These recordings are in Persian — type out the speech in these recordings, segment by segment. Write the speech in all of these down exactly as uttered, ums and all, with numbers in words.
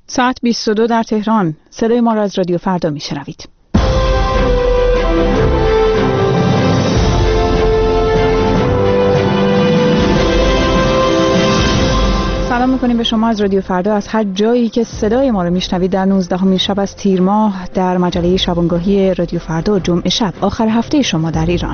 ساعت بیست و دو در تهران. صدای ما را از رادیو فردا میشنوید. سلام میکنیم به شما از رادیو فردا از هر جایی که صدای ما رو میشنوید در نوزدهمین شب از تیر ماه در مجله شبانگاهی رادیو فردا جمعه شب آخر هفته شما در ایران.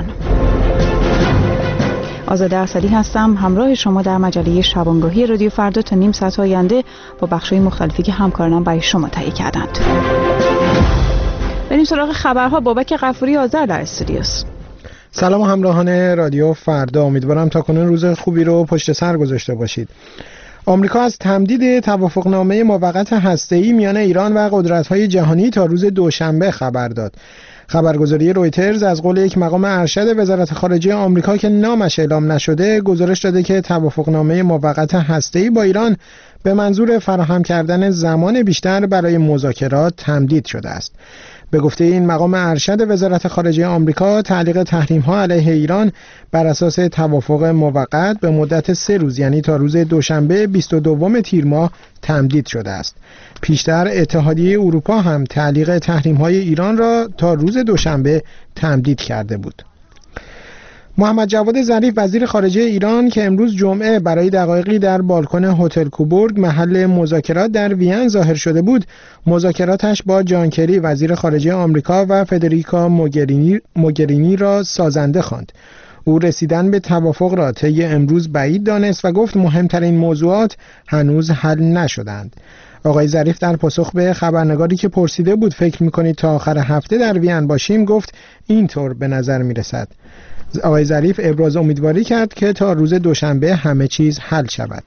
آزاده اسدی هستم همراه شما در مجله شبانگاهی رادیو فردا تا نیم ساعت آینده با بخش‌های مختلفی که همکارانم برای شما تهیه کردند. بریم سراغ خبرها. بابک غفوری آذر در استودیوست. سلام همراهان رادیو فردا، امیدوارم تا کنون روز خوبی رو پشت سر گذاشته باشید. آمریکا از تمدید توافقنامه موقت هسته‌ای میان ایران و قدرت‌های جهانی تا روز دوشنبه خبر داد. خبرگزاری رویترز از قول یک مقام ارشد وزارت خارجه آمریکا که نامش اعلام نشده گزارش داده که توافقنامه موقت هسته‌ای با ایران به منظور فراهم کردن زمان بیشتر برای مذاکرات تمدید شده است. به گفته این مقام ارشد وزارت خارجه آمریکا، تعلیق تحریم‌ها علیه ایران بر اساس توافق موقت به مدت سه روز یعنی تا روز دوشنبه بیست و دوم تیر ماه تمدید شده است. پیشتر اتحادیه اروپا هم تعلیق تحریم‌های ایران را تا روز دوشنبه تمدید کرده بود. محمد جواد ظریف وزیر خارجه ایران که امروز جمعه برای دقایقی در بالکن هتل کوبورگ محل مذاکرات در وین ظاهر شده بود، مذاکراتش با جان کری وزیر خارجه آمریکا و فدریکا موگرینی, موگرینی را سازنده خواند. او رسیدن به توافق را طی امروز بعید دانست و گفت مهمترین موضوعات هنوز حل نشدند. آقای ظریف در پاسخ به خبرنگاری که پرسیده بود فکر می‌کنید تا آخر هفته در وین باشیم گفت اینطور به نظر می‌رسد. آقای ظریف ابراز امیدواری کرد که تا روز دوشنبه همه چیز حل شود.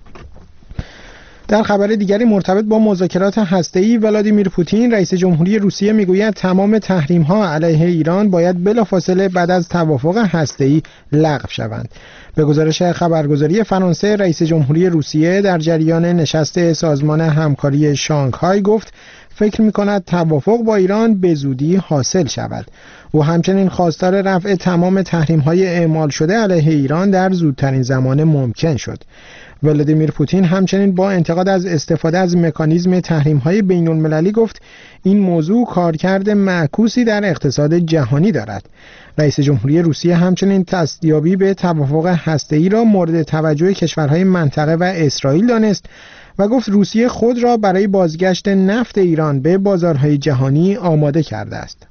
در خبر دیگری مرتبط با مذاکرات هسته‌ای، ولادیمیر پوتین رئیس جمهوری روسیه میگوید تمام تحریم‌ها علیه ایران باید بلافاصله بعد از توافق هسته‌ای لغو شوند. به گزارش خبرگزاری فرانسه، رئیس جمهوری روسیه در جریان نشست سازمان همکاری شانگهای گفت فکر می‌کند توافق با ایران به زودی حاصل شود. او همچنین خواستار رفع تمام تحریم‌های اعمال شده علیه ایران در زودترین زمان ممکن شد. ولادیمیر پوتین همچنین با انتقاد از استفاده از مکانیزم تحریم‌های بین‌المللی گفت این موضوع کارکرد معکوسی در اقتصاد جهانی دارد. رئیس جمهوری روسیه همچنین دستیابی به توافق هسته‌ای را مورد توجه کشورهای منطقه و اسرائیل دانست و گفت روسیه خود را برای بازگشت نفت ایران به بازارهای جهانی آماده کرده است.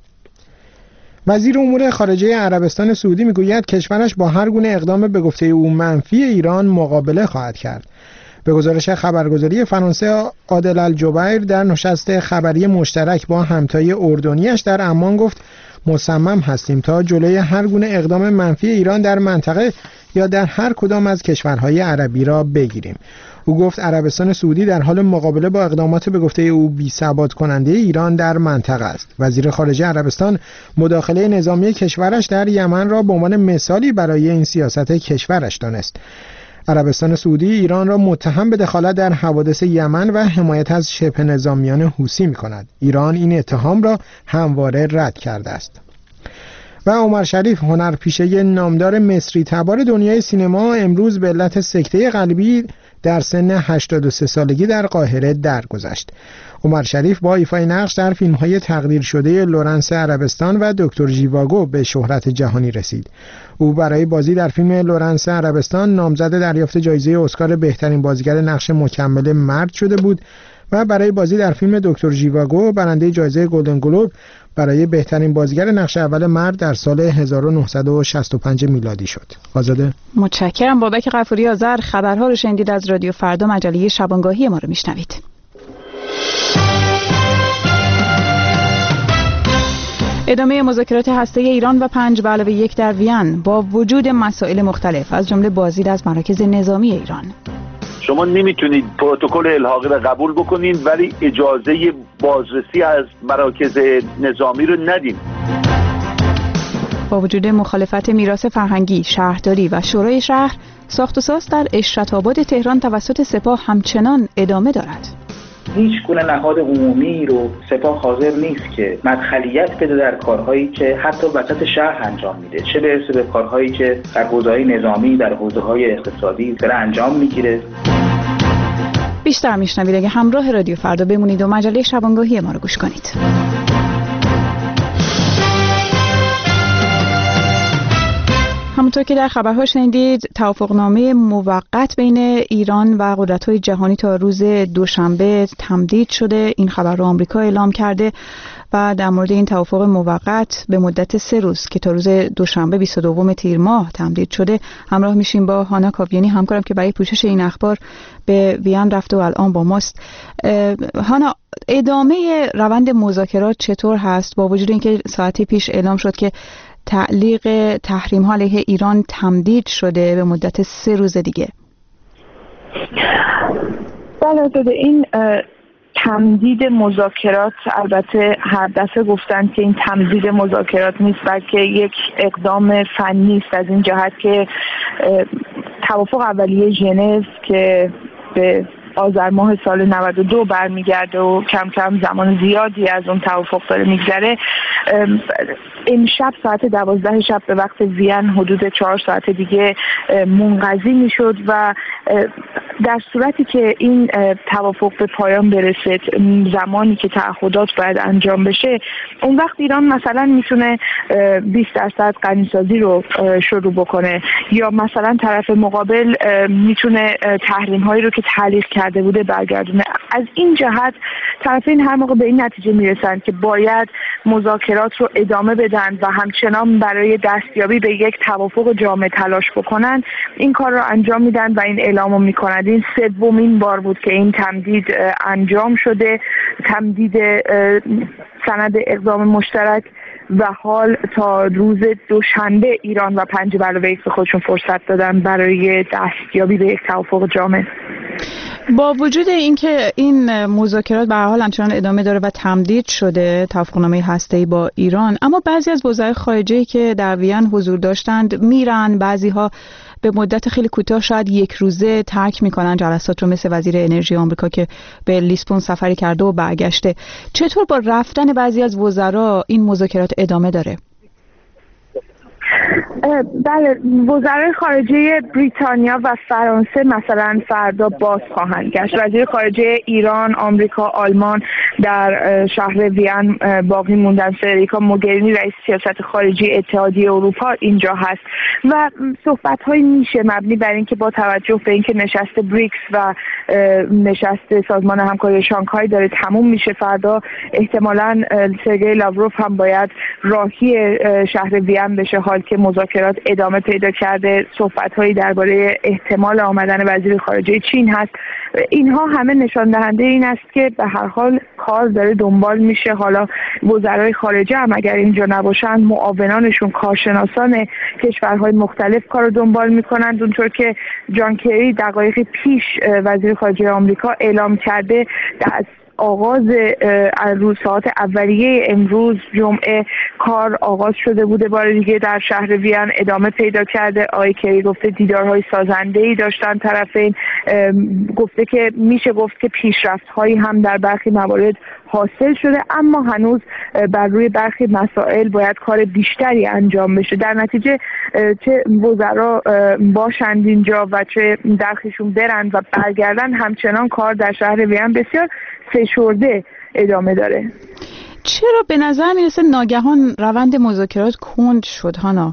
وزیر امور خارجه عربستان سعودی میگوید کشورش با هر گونه اقدام به گفته او منفی ایران مقابله خواهد کرد. به گزارش خبرگزاری فرانسه، عادل الجبیر در نشست خبری مشترک با همتای اردنیش در عمان گفت مصمم هستیم تا جلوی هر گونه اقدام منفی ایران در منطقه یا در هر کدام از کشورهای عربی را بگیریم. او گفت عربستان سعودی در حال مقابله با اقدامات به گفته او بی‌ثبات کننده ایران در منطقه است. وزیر خارجه عربستان مداخله نظامی کشورش در یمن را به عنوان مثالی برای این سیاست کشورش دانست. عربستان سعودی ایران را متهم به دخالت در حوادث یمن و حمایت از شبه نظامیان حوثی می‌کند. ایران این اتهام را همواره رد کرده است. و عمر شریف هنرپیشه نامدار مصری تبار دنیای سینما امروز به علت سکته قلبی در سن هشتاد و سه سالگی در قاهره درگذشت. عمر شریف با ایفای نقش در فیلم‌های تقدیر شده لورنس عربستان و دکتر ژیواگو به شهرت جهانی رسید. او برای بازی در فیلم لورنس عربستان نامزد دریافت جایزه اسکار بهترین بازیگر نقش مکمل مرد شده بود و برای بازی در فیلم دکتر ژیواگو برنده جایزه گلدن گلوب برای بهترین بازیگر نقش اول مرد در سال هزار و نهصد و شصت و پنج میلادی شد. آزاده متشکرم. بابک غفوری آذر. خبرها رو شنیدید از رادیو فردا، مجله شبانگاهی ما رو میشنوید. ادامه مذاکرات هسته‌ای ایران و پنج به علاوه یک در وین با وجود مسائل مختلف از جمله بازدید از مراکز نظامی ایران. شما نمیتونید پروتکل الحاقی را قبول بکنید ولی اجازه بازرسی از مراکز نظامی رو ندید. با وجود مخالفت میراث فرهنگی، شهرداری و شورای شهر، ساخت و ساز در عشرت آباد تهران توسط سپاه همچنان ادامه دارد. هیچ گونه نهاد عمومی رو سپاه حاضر نیست که مدخلیت بده در کارهایی که حتی وسط شهر انجام میده، چه برسه به کارهایی که در حوزه‌های نظامی، در حوزه‌های اقتصادی داره انجام میگیره. بیشتر میشنوید اگه همراه رادیو فردا بمونید و مجله شبانگاهی ما رو گوش کنید. همونطور که در خبرها شنیدید، توافقنامه موقت بین ایران و قدرت‌های جهانی تا روز دوشنبه تمدید شده. این خبر رو آمریکا اعلام کرده و در مورد این توافق موقت به مدت سه روز که تا روز دوشنبه بیست و دوم تیر ماه تمدید شده همراه میشیم با هانا کاویانی، همکارم که برای پوشش این اخبار به وین رفته و الان با ماست. هانا، ادامه روند مذاکرات چطور هست با وجود اینکه ساعتی پیش اعلام شد که تعلیق تحریم ها علیه ایران تمدید شده به مدت سه روز دیگه؟ بله، این تمدید مذاکرات، البته هر دفعه گفتن که این تمدید مذاکرات نیست بلکه یک اقدام فنی است، از این جهت که توافق اولیه ژنو که به آذر ماه سال نود و دو برمیگرده و کم کم زمان زیادی از اون توافق داره میگذره، امشب ساعت دوازده شب به وقت وین حدود چهار ساعت دیگه منقضی میشد و در صورتی که این توافق به پایان برسه، زمانی که تعهدات باید انجام بشه، اون وقت ایران مثلا میتونه بیست درصد غنیسازی رو شروع بکنه، یا مثلا طرف مقابل میتونه تحریم هایی رو که تعلیق کرده بوده برگردونه. از این جهت طرفین هر موقع به این نتیجه میرسن که باید مذاکرات رو ادامه بدن و همچنان برای دستیابی به یک توافق جامع تلاش بکنن، این کار رو انجام میدن و این اعلام رو میکنن. این سومین بار بود که این تمدید انجام شده، تمدید سند اقدام مشترک، و حال تا روز دوشنبه ایران و پنج علاوه یک به خودشون فرصت دادن برای دستیابی به یک توافق جامع. با وجود اینکه این مذاکرات به هر حال همچنان ادامه داره و تمدید شده توافقنامه هسته‌ای با ایران، اما بعضی از وزرای خارجه که در وین حضور داشتند میرن، بعضی‌ها به مدت خیلی کوتاه شاید یک روزه ترک میکنن جلسات رو، مثل وزیر انرژی آمریکا که به لیسبون سفری کرده و برگشته. چطور با رفتن بعضی از وزرا این مذاکرات ادامه داره؟ بله، وزرای خارجه بریتانیا و فرانسه مثلا فردا باز خواهند گشت. وزیر خارجه ایران، آمریکا، آلمان در شهر وین باقی موندن. فدریکا موگرینی رئیس سیاست خارجی اتحادیه اروپا اینجا هست و صحبت‌هایی میشه مبنی بر اینکه با توجه به اینکه نشست بریکس و نشست سازمان همکاری شانگهای داره تموم میشه، فردا احتمالاً سرگئی لاوروف هم باید راهی شهر وین بشه، حال که مذاکرات ادامه پیدا کرده. صحبت‌هایی درباره احتمال آمدن وزیر خارجه چین هست. اینها همه نشان دهنده این است که به هر حال کار داره دنبال میشه. حالا وزرای خارجه هم اگر اینجا نباشن، معاونانشون، کارشناسان کشورهای مختلف کار رو دنبال میکنند. اونطور که جان کری دقایقی پیش وزیر خارجه آمریکا اعلام کرده، در آغاز روز ساعت اولیه امروز جمعه کار آغاز شده بوده، بار دیگه در شهر وین ادامه پیدا کرده. آقای کری گفته دیدارهای سازنده‌ای داشتن طرفین، گفته که میشه گفت که پیشرفت‌هایی هم در برخی موارد حاصل شده، اما هنوز بر روی برخی مسائل باید کار بیشتری انجام بشه. در نتیجه چه وزرا باشند اینجا و چه درخشون برند و برگردن، همچنان کار در شهر وین بسیار فشرده ادامه داره. چرا به نظر میرسه ناگهان روند مذاکرات کند شد هانا؟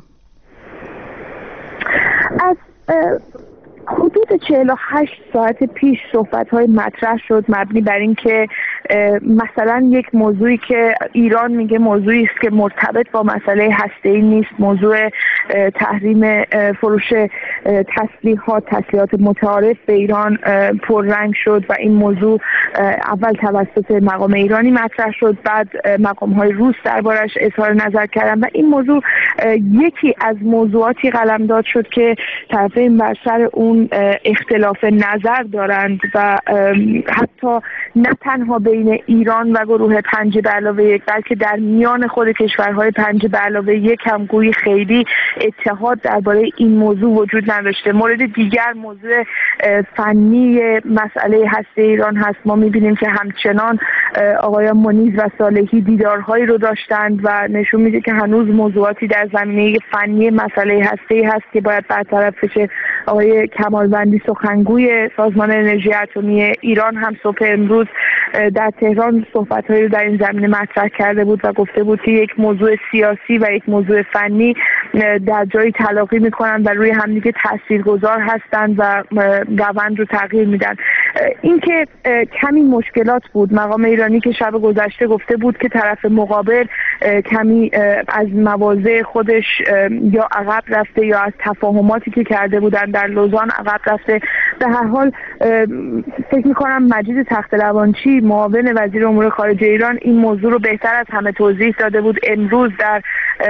از حدود چهل و هشت ساعت پیش صحبت‌های مطرح شد مبنی بر این که مثلا یک موضوعی که ایران میگه موضوعی است که مرتبط با مسئله هسته‌ای نیست، موضوع تحریم فروش تسلیحات تسلیحات متعارف به ایران پررنگ شد و این موضوع اول توسط مقام ایرانی مطرح شد، بعد مقام‌های روس دربارش اظهار نظر کردن و این موضوع یکی از موضوعاتی قلمداد شد که طرفین بر سر اون اختلاف نظر دارند و حتی نه تنها بین ایران و گروه پنج به علاوه یک، بلکه در میان خود کشورهای پنج به علاوه یک هم گویی خیلی اتحاد درباره این موضوع وجود نداشته. مورد دیگر موضوع فنی مسئله هسته ایران هست. ما می‌بینیم که همچنان آقایان منیز و صالحی دیدارهایی رو داشتند و نشون میده که هنوز موضوعاتی در زمینه فنی مسئله هسته‌ای هست که باید برطرف بشه. آقای کمالوندی سخنگوی سازمان انرژی اتمی ایران هم صبح امروز در تهران صحبت‌هایی رو در این زمینه مطرح کرده بود و گفته بود که یک موضوع سیاسی و یک موضوع فنی در جایی تلاقی می‌کنند و روی همدیگه تاثیرگذار هستند و روند رو تغییر میدن. این که کمی مشکلات بود. مقام ایرانی که شب گذشته گفته بود که طرف مقابل کمی از مواضع خودش یا عقب رفته یا از تفاهماتی که کرده بودن در لوزان عقب رفته. به هر حال فکر می‌کنم مجید تخت روانچی معاون وزیر امور خارجه ایران این موضوع رو بهتر از همه توضیح داده بود. امروز در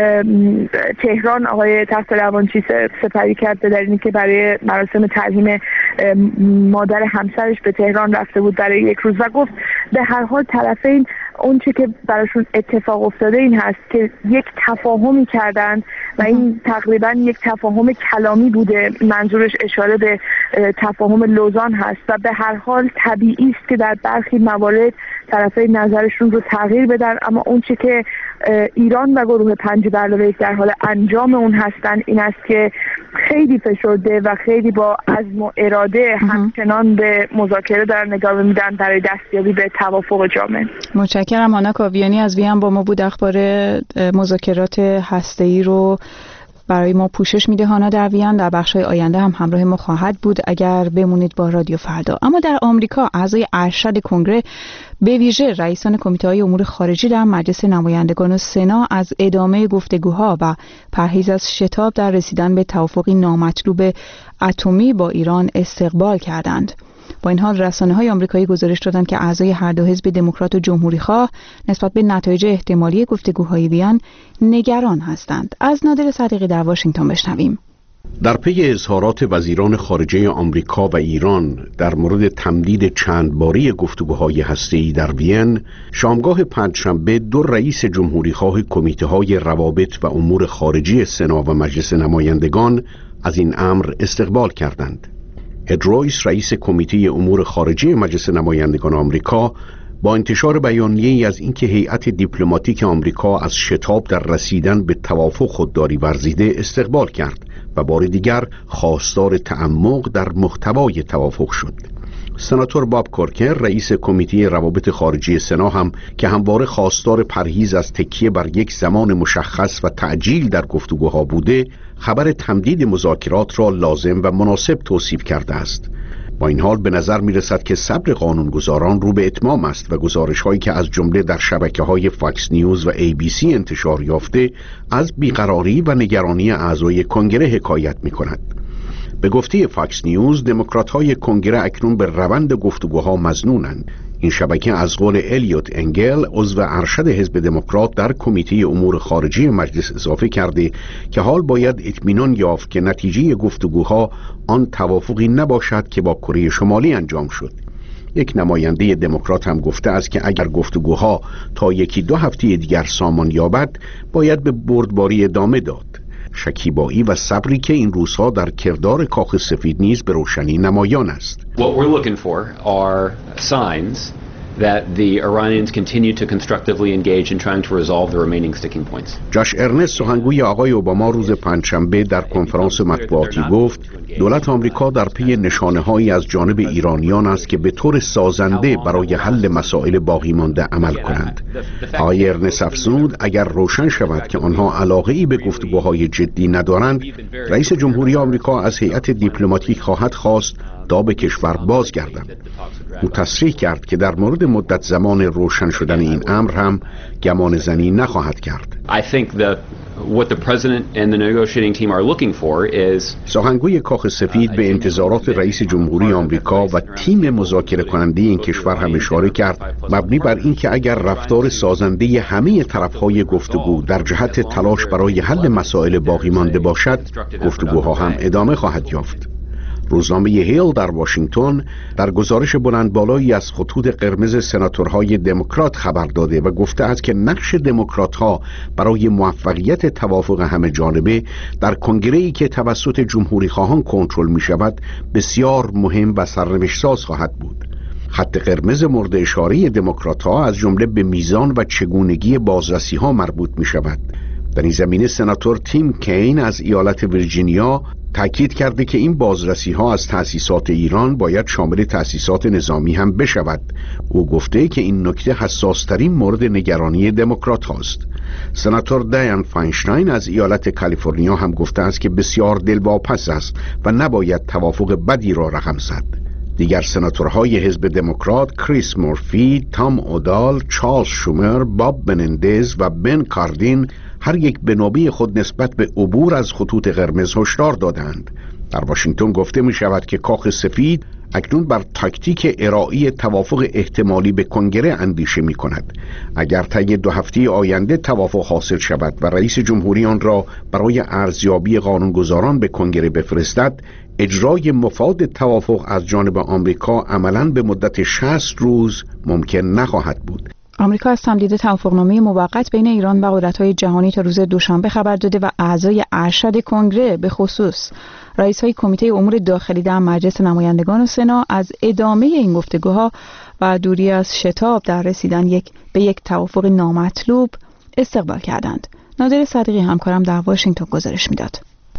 تهران آقای تخت روانچی سپری کرد به دلیلی که برای مراسم ترحیم مادر همسرش به تهران رفته بود برای یک روز و گفت به هر حال طرفین اون چه که براشون اتفاق افتاده این هست که یک تفاهمی کردند و این تقریبا یک تفاهم کلامی بوده. منظورش اشاره به تفاهم لوزان هست و به هر حال طبیعی است که در برخی موارد طرفین نظرشون رو تغییر بدن، اما اون چه که ایران و گروه پنج به علاوه یک در حال انجام اون هستن این است که خیلی فشرده و خیلی با عزم و اراده همچنان به مذاکره دارن نگاه میدن برای دستیابی به توافق جامع. متشکرم. آنا کاویانی از وین با ما بود. اخبار مذاکرات هسته‌ای رو برای ما پوشش میده. هانا در وین در بخش‌های آینده هم همراه ما خواهد بود اگر بمونید با رادیو فردا. اما در آمریکا اعضای ارشد کنگره به ویژه رئیسان کمیته‌های امور خارجی در مجلس نمایندگان و سنا از ادامه گفتگوها و پرهیز از شتاب در رسیدن به توافقی نامطلوب اتمی با ایران استقبال کردند. با این حال رسانه‌های آمریکایی گزارش دادند که اعضای هر دو حزب دموکرات و جمهوری‌خواه نسبت به نتایج احتمالی گفتگوهای وین نگران هستند. از نادر صدیقی در واشنگتن بشنویم. در پی اظهارات وزیران خارجه آمریکا و ایران در مورد تمدید چند باره گفتگوهای هسته‌ای در وین، شامگاه پنجشنبه دو رئیس جمهوری‌خواه کمیته‌های روابط و امور خارجی سنا و مجلس نمایندگان از این امر استقبال کردند. اد رویس رئیس کمیته امور خارجی مجلس نمایندگان آمریکا با انتشار بیانیه‌ای از اینکه هیئت دیپلماتیک آمریکا از شتاب در رسیدن به توافق خودداری ورزیده استقبال کرد و بار دیگر خواستار تعمق در محتوای توافق شد. سناتور باب کورکر رئیس کمیته روابط خارجی سنا هم که همواره خواستار پرهیز از تکیه بر یک زمان مشخص و تعجیل در گفتگوها بوده، خبر تمدید مذاکرات را لازم و مناسب توصیف کرده است. با این حال به نظر می رسد که صبر قانونگذاران رو به اتمام است و گزارش هایی که از جمله در شبکه‌های فاکس نیوز و ای بی سی انتشار یافته از بیقراری و نگرانی اعضای کنگره حکایت می کند. به گفته فاکس نیوز، دموکرات‌های کنگره اکنون به روند گفتگوها مظنونند. این شبکه از قول الیوت انگل عضو ارشد حزب دموکرات در کمیته امور خارجی مجلس اضافه کرده که حال باید اطمینان یافت که نتیجه گفتگوها آن توافقی نباشد که با کره شمالی انجام شد. یک نماینده دموکرات هم گفته است که اگر گفتگوها تا یکی دو هفته دیگر سامان یابد باید به بردباری ادامه داد. شکیبایی و صبری که این روزها در کردار کاخ سفید نیز به روشنی نمایان است. What we're looking for are signs that the Iranians continue to constructively engage in trying to resolve the remaining sticking points. جاش ارنست سخنگوی آقای اوباما روز پنجشنبه در کنفرانس مطبوعاتی گفت دولت آمریکا در پی نشانه‌هایی از جانب ایرانیان است که به طور سازنده برای حل مسائل باقی مانده عمل کنند. آقای ارنست افزود اگر روشن شود که آنها علاقه‌ای به گفتگوهای جدی ندارند، رئیس جمهوری آمریکا از هیئت دیپلماتیک خواهد خواست تا به کشور بازگردند. او تصریح کرد که در مورد مدت زمان روشن شدن این امر هم گمان زنی نخواهد کرد. I think that what the president and the negotiating team are looking for is سخنگوی کاخ سفید به انتظارات رئیس جمهوری آمریکا و تیم مذاکره کننده این کشور هم اشاره کرد، مبنی بر اینکه اگر رفتار سازنده همه طرف‌های گفتگو در جهت تلاش برای حل مسائل باقی مانده باشد، گفتگوها هم ادامه خواهد یافت. روزنامه هیل در واشنگتن در گزارش بلندبالایی از خطوط قرمز سناتورهای دموکرات خبر داده و گفته است که نقش دموکرات‌ها برای موفقیت توافق همه جانبه در کنگره‌ای که توسط جمهوری‌خواهان کنترل می‌شود بسیار مهم و سرنوشت‌ساز خواهد بود. خط قرمز مورد اشاره دموکرات‌ها از جمله به میزان و چگونگی بازرسی‌ها مربوط می‌شود. در این زمینه سناتور تیم کین از ایالت ویرجینیا تاکید کرده که این بازرسی‌ها از تأسیسات ایران باید شامل تأسیسات نظامی هم بشود. او گفته که این نکته حساس‌ترین مورد نگرانی دموکرات هاست. سناتور دیان فاینشتاین از ایالت کالیفرنیا هم گفته است که بسیار دلواپس است و نباید توافق بدی را رقم زد. دیگر سناتورهای حزب دموکرات کریس مورفی، تام اودال، چارلز شومر، باب منندز و بن کاردین هر یک به نوبه خود نسبت به عبور از خطوط قرمز هشدار دادند. در واشنگتن گفته می شود که کاخ سفید اکنون بر تاکتیک ارائه توافق احتمالی به کنگره اندیشه می کند. اگر طی دو هفته آینده توافق حاصل شود و رئیس جمهوری آن را برای ارزیابی قانونگذاران به کنگره بفرستد، اجرای مفاد توافق از جانب آمریکا عملاً به مدت شصت روز ممکن نخواهد بود. آمریکا از تمدید توافقنامه موقت بین ایران و قدرت‌های جهانی تا روز دوشنبه خبر داده و اعضای ارشد کنگره به خصوص رئیس‌های کمیته امور داخلی در مجلس نمایندگان و سنا از ادامه این گفتگوها و دوری از شتاب در رسیدن یک به یک توافق نامطلوب استقبال کردند. نادر صدیقی همکارم در واشنگتن گزارش میداد.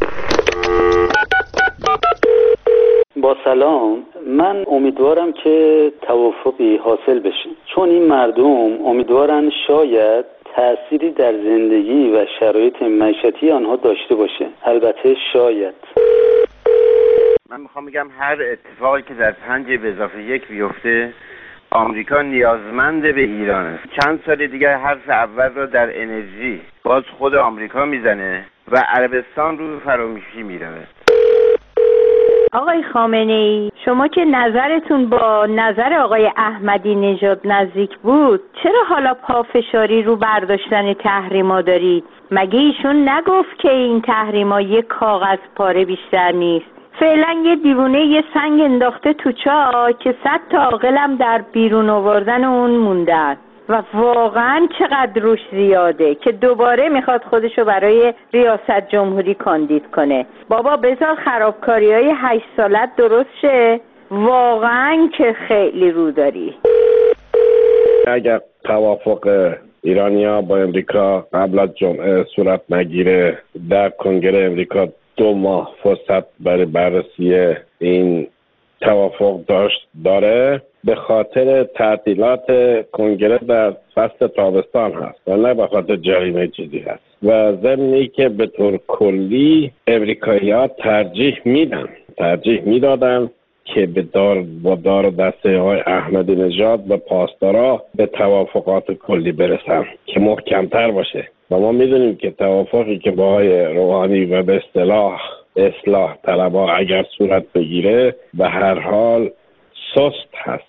با سلام، من امیدوارم که توافقی حاصل بشه، چون این مردم امیدوارن شاید تأثیری در زندگی و شرایط معیشتی آنها داشته باشه. البته شاید. من میخوام بگم هر اتفاقی که در پنج به اضافه یک بیفته، آمریکا نیازمند به ایران است. چند سال دیگه حرف اول رو در انرژی باز خود آمریکا میزنه و عربستان رو فراموشی میره. آقای خامنه‌ای، شما که نظرتون با نظر آقای احمدی نژاد نزدیک بود، چرا حالا پافشاری رو برداشتن تحریما دارید؟ مگه ایشون نگفت که این تحریما یک کاغذ پاره بیشتر نیست؟ فعلا یه دیوونه یه سنگ انداخته تو چاه که صد تا عاقلم در بیرون آوردن اون موندن و واقعا چقدر روش زیاده که دوباره میخواد خودشو برای ریاست جمهوری کاندید کنه. بابا بذار خرابکاری های هشت سالت درست شه، واقعا که خیلی رو داری. اگر توافق ایرانیا با امریکا قبل از جمعه صورت نگیره، در کنگره امریکا دو ماه فرصت برای بررسی این توافق داشت داره، به خاطر تعطیلات کنگره در فصل تابستان هست و نه به خاطر جریمه چیزی هست و ضمنی که به طور کلی امریکایی‌ها ترجیح میدن ترجیح میدادن که به دار با دار دسته های احمدی نژاد و پاسدارا به توافقات کلی برسن که محکمتر باشه. و ما میدونیم که توافقی که با آقای روحانی و به اصطلاح اصلاح طلبها اگر صورت بگیره به هر حال سست هست.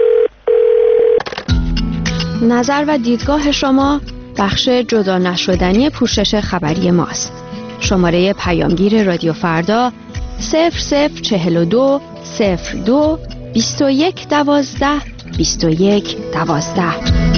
نظر و دیدگاه شما بخش جدا نشدنی پوشش خبری ماست. شماره پیامگیر رادیو فردا صفر صفر چهل و دو صفر دو بیست و یک دوازده بیست و یک دوازده.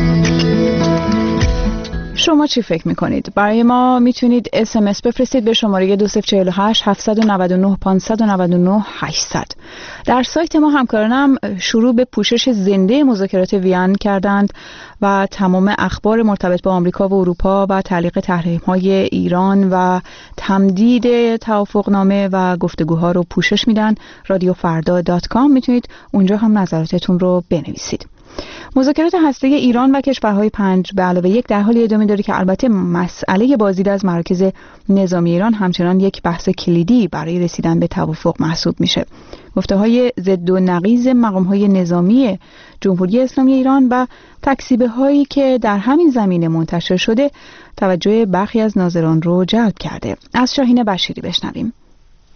شما چی فکر میکنید؟ برای ما میتونید اس ام اس بفرستید به شماره دو صفر چهل و هشت هفت نه نه پنج نه نه هشتصد. در سایت ما همکارانم شروع به پوشش زنده مذاکرات وین کردند و تمام اخبار مرتبط با آمریکا و اروپا و تعلیق تحریم‌های ایران و تمدید توافقنامه و گفتگوها رو پوشش میدن. رادیو فردا دات کام میتونید اونجا هم نظراتتون رو بنویسید. مذاکرات هسته‌ای ایران و کشورهای پنج به علاوه یک در حالی ادامه داره که البته مسئله بازدید از مراکز نظامی ایران همچنان یک بحث کلیدی برای رسیدن به توافق محسوب میشه. گفته‌های ضد و نقیض مقام‌های نظامی جمهوری اسلامی ایران و تکذیب‌هایی که در همین زمینه منتشر شده توجه برخی از ناظران رو جلب کرده. از شاهین بشیری بشنویم.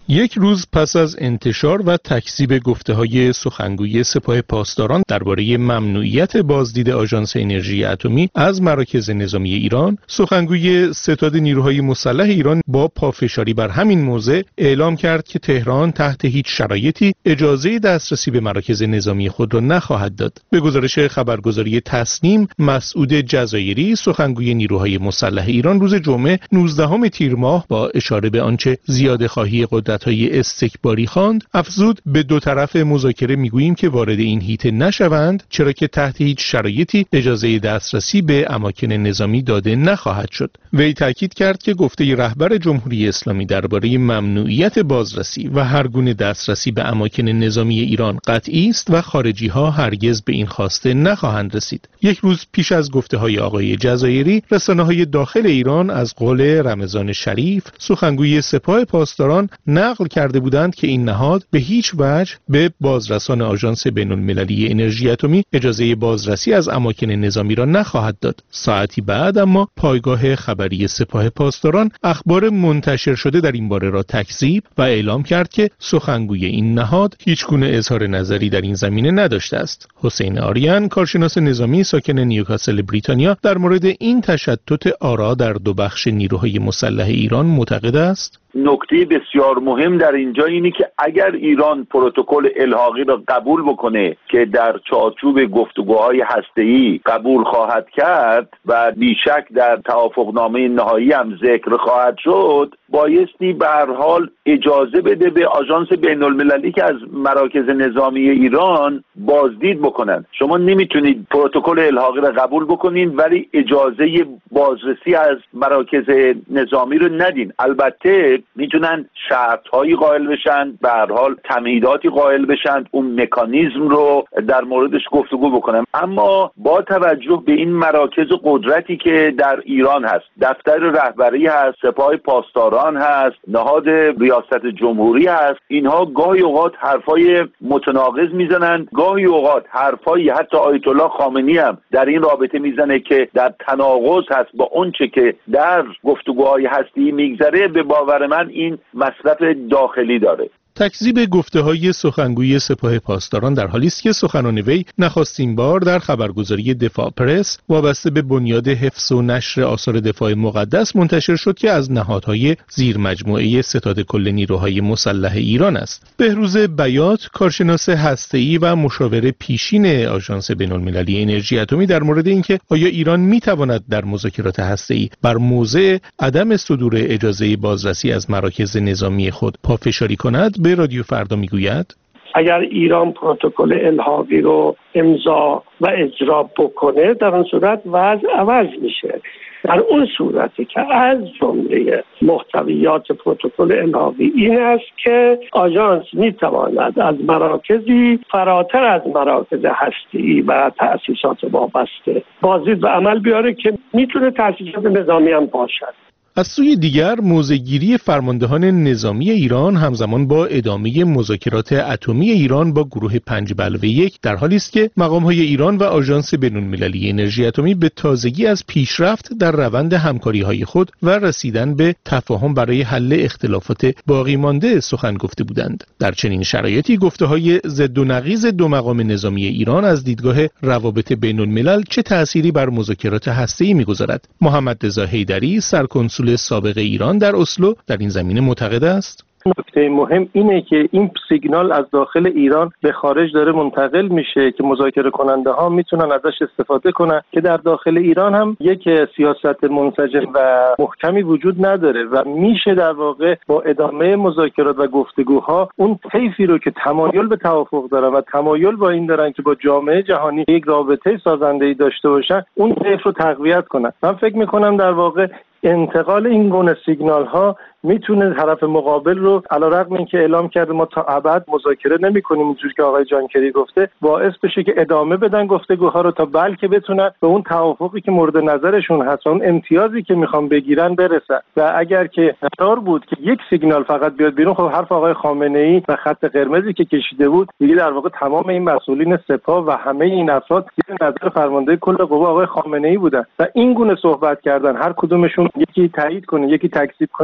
یک روز پس از انتشار و تکذیب گفته‌های سخنگوی سپاه پاسداران درباره ممنوعیت بازدید آژانس انرژی اتمی از مراکز نظامی ایران، سخنگوی ستاد نیروهای مسلح ایران با پافشاری بر همین موضع اعلام کرد که تهران تحت هیچ شرایطی اجازه دسترسی به مراکز نظامی خود را نخواهد داد. به گزارش خبرگزاری تسنیم، مسعود جزایری سخنگوی نیروهای مسلح ایران روز جمعه نوزدهم تیر ماه با اشاره به آنچه زیاده‌خواهی قدرت‌های استکباری خواند، افزود به دو طرف مذاکره میگوییم که وارد این هیته نشوند، چرا که تحت هیچ شرایطی اجازه دسترسی به اماکن نظامی داده نخواهد شد. وی تاکید کرد که گفته رهبر جمهوری اسلامی درباره ممنوعیت بازرسی و هر گونه دسترسی به اماکن نظامی ایران قطعی است و خارجی‌ها هرگز به این خواسته نخواهند رسید. یک روز پیش از گفته‌های آقای جزایری، رسانه‌های داخل ایران از قول رمضان شریف، سخنگوی سپاه پاسداران، نقل کرده بودند که این نهاد به هیچ وجه به بازرسان آژانس بین‌المللی انرژی اتمی اجازه بازرسی از اماکن نظامی را نخواهد داد. ساعتی بعد اما پایگاه خبری سپاه پاسداران اخبار منتشر شده در این باره را تکذیب و اعلام کرد که سخنگوی این نهاد هیچ گونه اظهار نظری در این زمینه نداشته است. حسین آریان، کارشناس نظامی ساکن نیوکاسل بریتانیا، در مورد این تشتت آرا در دو بخش نیروهای مسلح ایران معتقد است: نکته بسیار مهم در اینجا اینه که اگر ایران پروتکل الحاقی را قبول بکنه که در چارچوب گفتگوهای هسته‌ای قبول خواهد کرد و بیشک در توافقنامه نهایی هم ذکر خواهد شد، بایستی به هر حال اجازه بده به آژانس بین‌المللی که از مراکز نظامی ایران بازدید بکنن. شما نمیتونید پروتکل الحاقی را قبول بکنین ولی اجازه بازرسی از مراکز نظامی رو ندین. البته میتونن شرط‌هایی قائل بشن، به هر حال تمهیداتی قائل بشن، اون مکانیزم رو در موردش گفتگو بکنن، اما با توجه به این مراکز قدرتی که در ایران هست، دفتر رهبری هست، سپاه پاسداران هست، نهاد ریاست جمهوری هست، اینها گاهی اوقات حرفای متناقض میزنن، گاهی اوقات حرفای حتی آیت الله خامنه‌ای هم در این رابطه میزنه که در تناقض هست با اونچه که در گفتگوهای هستی میگذره. به باور من این مصرف داخلی داره. تکذیب گفته‌های سخنگوی سپاه پاسداران در حالی است که سخنان وی نخستین بار در خبرگزاری دفاع پرس وابسته به بنیاد حفظ و نشر آثار دفاع مقدس منتشر شد که از نهادهای زیر مجموعه ستاد کل نیروهای مسلح ایران است. بهروز بیات، کارشناس هسته‌ای و مشاور پیشین آژانس بین‌المللی انرژی اتمی، در مورد اینکه آیا ایران می‌تواند در مذاکرات هسته‌ای بر موضع عدم صدور اجازه بازرسی از مراکز نظامی خود پافشاری کند، به رادیو فردا میگوید: اگر ایران پروتکل الحاقی رو امضا و اجرا بکنه، در اون صورت وضع عوض میشه. در اون صورتی که از جمله محتویات پروتکل الحاقی این است که آژانس میتواند از مراکزی فراتر از مراکز هسته‌ای و تأسیسات وابسته بازدید و عمل بیاره که میتونه تأسیسات نظامی هم باشد. از سوی دیگر، موضع‌گیری فرماندهان نظامی ایران همزمان با ادامه مذاکرات اتمی ایران با گروه پنج به علاوه یک در حالی است که مقام‌های ایران و آژانس بین‌المللی انرژی اتمی به تازگی از پیشرفت در روند همکاری‌های خود و رسیدن به تفاهم برای حل اختلافات باقی مانده سخن گفته بودند. در چنین شرایطی گفته‌های ضد و نقیض دو مقام نظامی ایران از دیدگاه روابط بین‌الملل چه تأثیری بر مذاکرات هسته‌ای می‌گذارد؟ محمد رضا حیدری، سرکنسول سابق ایران در اسلو، در این زمینه معتقد است: نکته مهم اینه که این سیگنال از داخل ایران به خارج داره منتقل میشه که مذاکره کننده ها میتونن ازش استفاده کنن که در داخل ایران هم یک سیاست منسجم و محکمی وجود نداره و میشه در واقع با ادامه مذاکرات و گفتگوها اون طیفی رو که تمایل به توافق دارن و تمایل با این دارن که با جامعه جهانی یک رابطه سازنده‌ای داشته باشن، اون طیف رو تقویت کنن. من فکر میکنم در واقع انتقال این گونه سیگنال ها میتونه طرف مقابل رو علیرغم اینکه اعلام کرده ما تا ابد مذاکره نمی‌کنیم، اونجوری که آقای جانکری گفته، باعث بشه که ادامه بدن گفتگوها رو تا بلکه بتونن به اون توافقی که مورد نظرشون هست، اون امتیازی که میخوان بگیرن برسن. و اگر که قرار بود که یک سیگنال فقط بیاد بیرون، خب حرف آقای خامنه‌ای و خط قرمزی که کشیده بود دیگه در واقع تمام این مسئولین سپاه و همه این افراد زیر نظر فرمانده کل قوا آقای خامنه‌ای بودن و این گونه صحبت کردن، هر کدومشون یکی تایید کنه یکی تکذیب کنه، نشون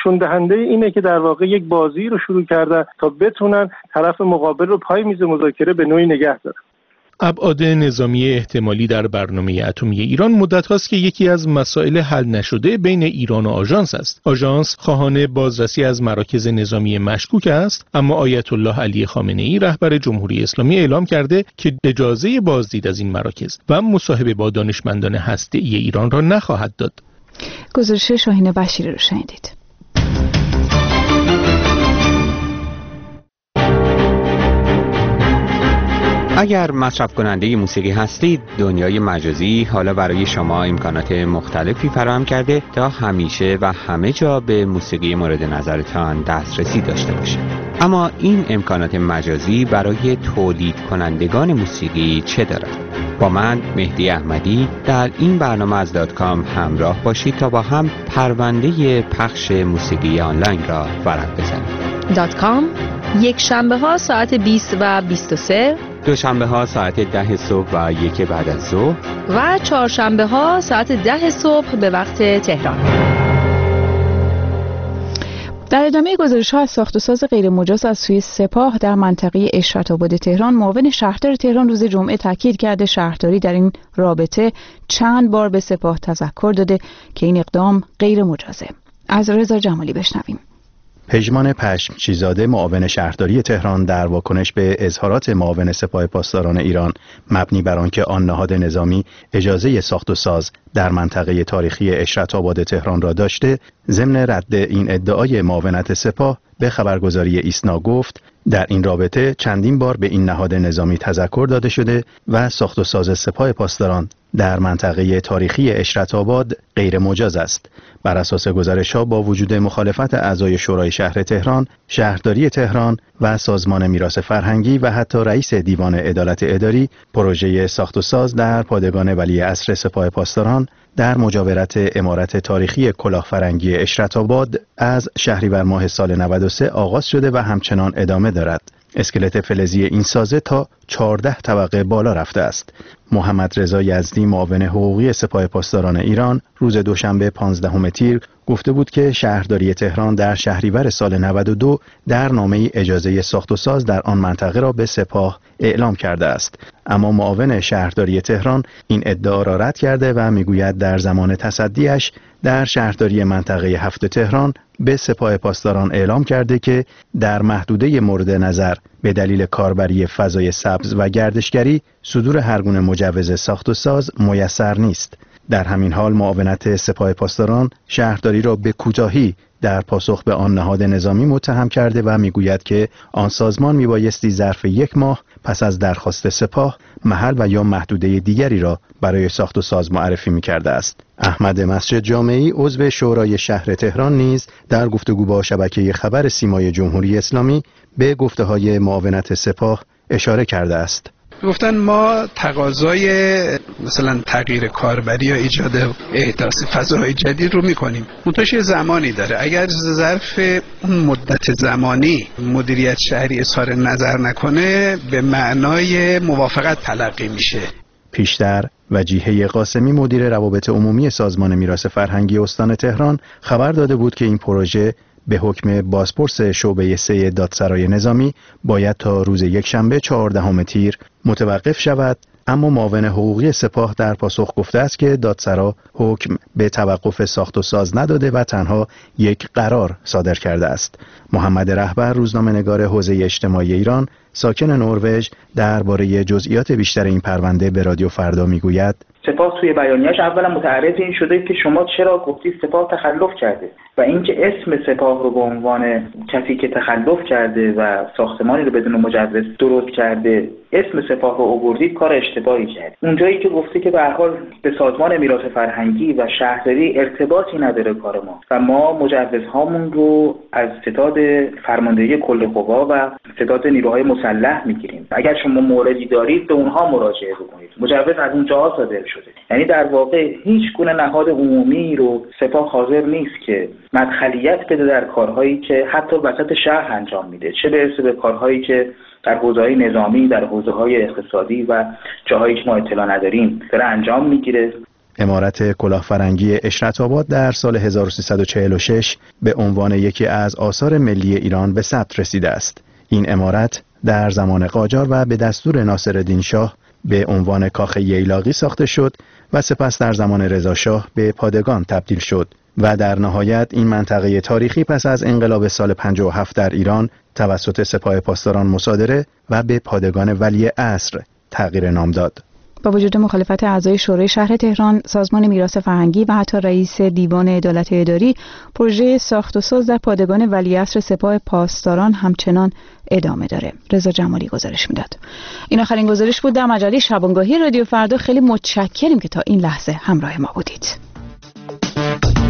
نشون دهنده اینه که در واقع یک بازی رو شروع کردن تا بتونن طرف مقابل رو پای میز مذاکره به نوعی نگه دارن. ابعاد نظامی احتمالی در برنامه اتمی ایران مدت هاست که یکی از مسائل حل نشده بین ایران و آژانس است. آژانس خواهان بازرسی از مراکز نظامی مشکوک است، اما آیت الله علی خامنه ای رهبر جمهوری اسلامی اعلام کرده که اجازه بازدید از این مراکز و مصاحبه با دانشمندان هسته‌ای ایران را نخواهد داد. گزارش شاهین بشیری رو شنیدید. اگر مصرف کننده موسیقی هستید، دنیای مجازی حالا برای شما امکانات مختلفی فراهم کرده تا همیشه و همه جا به موسیقی مورد نظرتان دسترسی داشته باشید. اما این امکانات مجازی برای تولید کنندگان موسیقی چه دارد؟ با من مهدی احمدی در این برنامه از دات کام همراه باشید تا با هم پرونده پخش موسیقی آنلاین را ورق بزنیم. دات کام یک شنبه ها ساعت بیست و بیست و سه، دوشنبه ها ساعت ده صبح و یک بعد از ظهر و چهارشنبه ها ساعت ده صبح به وقت تهران. در ادامه گزارش ها از ساخت و ساز غیر مجاز از سوی سپاه در منطقه اشرت آباد تهران، معاون شهردار تهران روز جمعه تاکید کرده شهرداری در این رابطه چند بار به سپاه تذکر داده که این اقدام غیر مجازه. از رضا جمالی بشنویم. پژمان پشمچیزاده معاون شهرداری تهران در واکنش به اظهارات معاون سپاه پاسداران ایران مبنی بر آنکه آن نهاد نظامی اجازه ساخت و ساز در منطقه تاریخی اشرت آباد تهران را داشته، ضمن رد این ادعای معاونت سپاه به خبرگزاری ایسنا گفت در این رابطه چندین بار به این نهاد نظامی تذکر داده شده و ساخت و ساز سپاه پاسداران در منطقه تاریخی اشرت آباد غیر مجاز است. بر اساس گزارش‌ها با وجود مخالفت اعضای شورای شهر تهران، شهرداری تهران و سازمان میراث فرهنگی و حتی رئیس دیوان عدالت اداری، پروژه ساخت و ساز در پادگان ولیعصر سپاه پاسداران در مجاورت عمارت تاریخی کلاهفرنگی اشرت آباد از شهریور ماه سال نود و سه آغاز شده و همچنان ادامه دارد. اسکلت فلزی این سازه تا چهارده طبقه بالا رفته است. محمد رضا یزدی معاون حقوقی سپاه پاسداران ایران روز دوشنبه پانزدهم تیر گفته بود که شهرداری تهران در شهریور سال نود و دو در نامه‌ای اجازه ساخت و ساز در آن منطقه را به سپاه اعلام کرده است، اما معاون شهرداری تهران این ادعا را رد کرده و میگوید در زمان تصدیش در شهرداری منطقه هفت تهران به سپاه پاسداران اعلام کرده که در محدوده مورد نظر به دلیل کاربری فضای سبز و گردشگری صدور هر گونه مجوز ساخت و ساز میسر نیست. در همین حال معاونت سپاه پاسداران شهرداری را به کوتاهی در پاسخ به آن نهاد نظامی متهم کرده و میگوید که آن سازمان میبایستی ظرف یک ماه پس از درخواست سپاه محل و یا محدوده دیگری را برای ساخت و ساز معرفی میکرده است. احمد مسجد جامعی عضو شورای شهر تهران نیز در گفتگو با شبکه خبر سیمای جمهوری اسلامی به گفته‌های معاونت سپاه اشاره کرده است. گفتن ما تقاضای مثلا تغییر کاربری یا ایجاد احداث فضای جدید رو میکنیم، منتهاش یه زمانی داره. اگر ظرف اون مدت زمانی مدیریت شهری اظهار نظر نکنه به معنای موافقت تلقی میشه. پیشتر وجیهه قاسمی مدیر روابط عمومی سازمان میراث فرهنگی استان تهران خبر داده بود که این پروژه به حکم بازپرس شعبه سه دادسرای نظامی باید تا روز یکشنبه چهاردهم تیر متوقف شود، اما معاون حقوقی سپاه در پاسخ گفته است که دادسرا حکم به توقف ساخت و ساز نداده و تنها یک قرار صادر کرده است. محمد رهبر روزنامه‌نگار حوزه اجتماعی ایران ساکن نروژ درباره جزئیات بیشتر این پرونده به رادیو فردا میگوید سپاه توی بیانیه‌اش اولا متعرض این شده که شما چرا گفتید سپاه تخلف کرده و اینکه اسم سپاه رو به عنوان کسی که تخلف کرده و ساختمانی رو بدون مجوز درست کرده اسم سپاه رو آوردید کار اشتباهی کرد. اونجایی که گفته که به هر حال به سازمان میراث فرهنگی و شهرداری ارتباطی نداره کار ما و ما مجوزهامون رو از ستاد فرماندهی کل قوا و ستاد نیروهای مسلح میگیریم. اگر شما موردی دارید به اونها مراجعه بکنید. مجوز از اونجاها صادر شده. یعنی در واقع هیچ گونه نهاد عمومی رو سپاه حاضر نیست که مدخلیت بده در کارهایی که حتی وسط شهر انجام میده، چه برسه به کارهایی که در حوزه‌های نظامی، در حوزه‌های اقتصادی و جاهایی که ما اطلاع نداریم داره انجام میگیره. عمارت کلاهفرنگی اشرت آباد در سال هزار و سیصد و چهل و شش به عنوان یکی از آثار ملی ایران به ثبت رسیده است. این عمارت در زمان قاجار و به دستور ناصرالدین شاه به عنوان کاخ ییلاقی ساخته شد و سپس در زمان رضا شاه به پادگان تبدیل شد و در نهایت این منطقه تاریخی پس از انقلاب سال پنجاه و هفت در ایران توسط سپاه پاسداران مصادره و به پادگان ولی عصر تغییر نام داد. با وجود مخالفت اعضای شورای شهر تهران، سازمان میراث فرهنگی و حتی رئیس دیوان عدالت اداری، پروژه ساخت و ساز در پادگان ولیعصر سپاه پاسداران همچنان ادامه داره. رضا جمالی گزارش میداد. این آخرین گزارش بود در مجله شبانگاهی رادیو فردا. خیلی متشکریم که تا این لحظه همراه ما بودید.